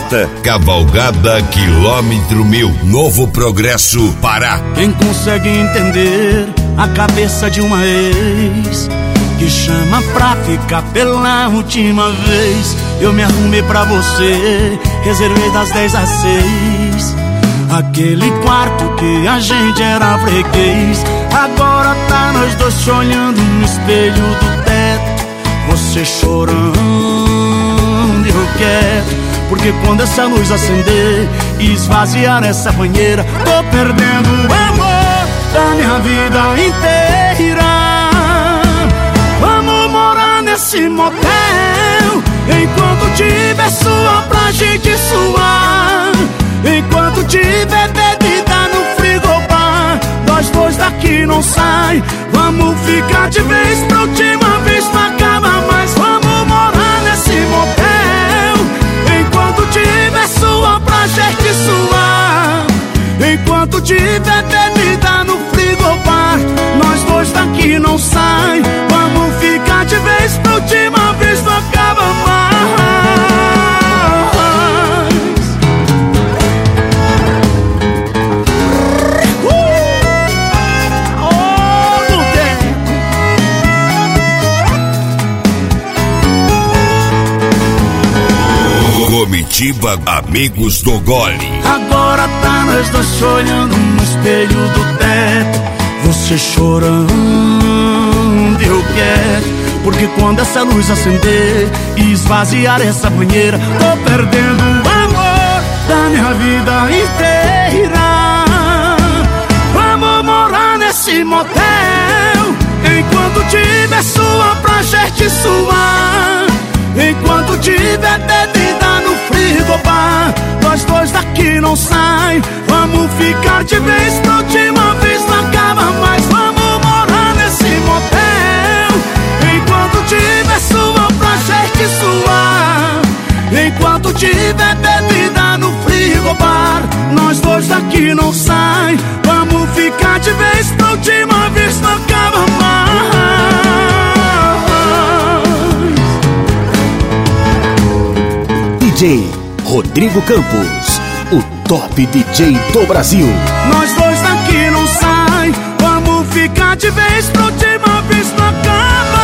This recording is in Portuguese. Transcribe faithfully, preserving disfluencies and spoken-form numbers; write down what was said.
apresenta Cavalgada Quilômetro Mil, Novo Progresso, Pará. Quem consegue entender a cabeça de uma ex que chama pra ficar pela última vez? Eu me arrumei pra você, reservei das dez às seis aquele quarto que a gente era freguês. Agora tá nós dois se olhando no espelho do teto, você chorando e eu quero, porque quando essa luz acender e esvaziar essa banheira, tô perdendo o amor da minha vida inteira. Vamos morar nesse motel, enquanto tiver suor pra gente suar, enquanto tiver bebida no frigobar, nós dois daqui não sai. Vamos ficar de vez pra última vez, não acaba mais. Vamos morar nesse motel, enquanto tiver suor pra gente suar, enquanto tiver bebida no frigobar, nós dois daqui não sai. Vamos ficar de vez pra última vez, não acaba mais. Comitiva Amigos do Gole. Agora tá nós dois se olhando no espelho do teto, você chorando e eu quero, porque quando essa luz acender e esvaziar essa banheira, tô perdendo o amor da minha vida inteira. Vamos morar nesse motel, enquanto tiver suor pra gente suar, enquanto tiver bebida no frigobar, nós dois daqui não sai. Vamos ficar de vez pra última vez, não acaba mais. Vamos morar nesse motel, enquanto tiver suor pra gente suar, enquanto tiver bebida no frigobar, nós dois daqui não sai. Vamos ficar de vez pra última vez, não acaba mais. D J Rodrigo Campos, o top D J do Brasil. Nós dois daqui não sai. Vamos ficar de vez pra última vez, não acaba.